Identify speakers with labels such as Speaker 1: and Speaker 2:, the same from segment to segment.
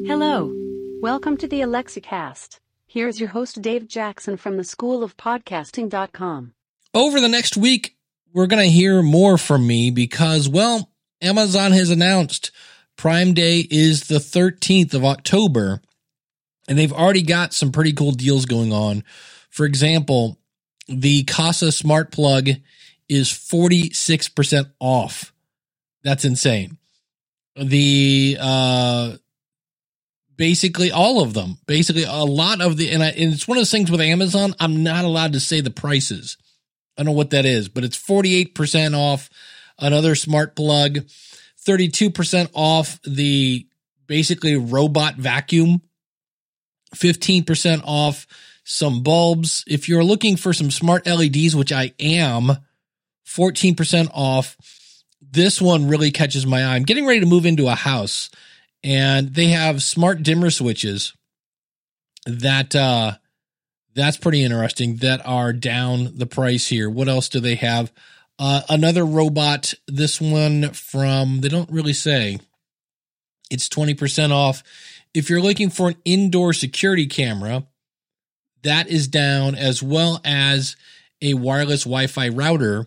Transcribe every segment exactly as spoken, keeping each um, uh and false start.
Speaker 1: Hello. Welcome to the AlexiCast. Here's your host, Dave Jackson from the school of podcasting dot com.
Speaker 2: Over the next week, we're going to hear more from me because, well, Amazon has announced Prime Day is the thirteenth of October, and they've already got some pretty cool deals going on. For example, the Kasa Smart Plug is forty-six percent off. That's insane. The, uh, basically all of them, basically a lot of the, and, I, and it's one of those things with Amazon, I'm not allowed to say the prices. I don't know what that is, but it's forty-eight percent off another smart plug, thirty-two percent off the basically robot vacuum, fifteen percent off some bulbs. If you're looking for some smart L E Ds, which I am, fourteen percent off. This one really catches my eye. I'm getting ready to move into a house, and they have smart dimmer switches that, uh, that's pretty interesting, that are down the price here. What else do they have? Uh, another robot, this one from, they don't really say, it's twenty percent off. If you're looking for an indoor security camera, that is down, as well as a wireless Wi-Fi router.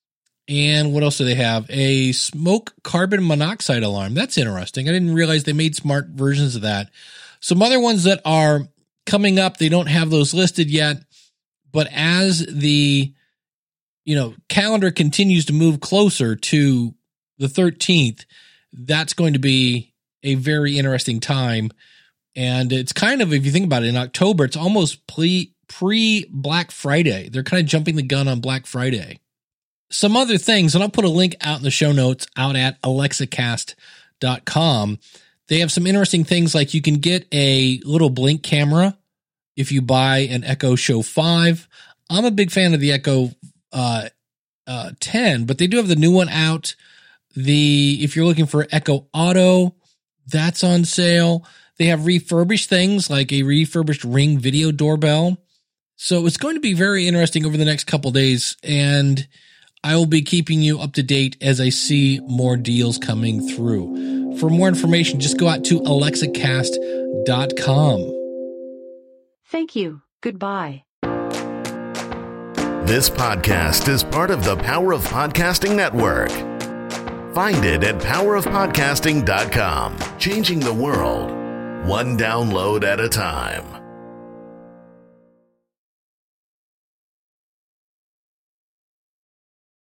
Speaker 2: And what else do they have? A smoke carbon monoxide alarm. That's interesting. I didn't realize they made smart versions of that. Some other ones that are coming up, they don't have those listed yet, but as the, you know, calendar continues to move closer to the thirteenth, that's going to be a very interesting time. And it's kind of, if you think about it, in October, it's almost pre, pre-Black Friday. They're kind of jumping the gun on Black Friday. Some other things, and I'll put a link out in the show notes out at Alexicast dot com. They have some interesting things, like you can get a little blink camera if you buy an Echo Show five. I'm a big fan of the Echo uh, uh, ten, but they do have the new one out. The if you're looking for Echo Auto, that's on sale. They have refurbished things like a refurbished Ring video doorbell. So it's going to be very interesting over the next couple days, and I will be keeping you up to date as I see more deals coming through. For more information, just go out to Alexicast dot com.
Speaker 1: Thank you. Goodbye.
Speaker 3: This podcast is part of the Power of Podcasting Network. Find it at Power of Podcasting dot com. Changing the world, one download at a time.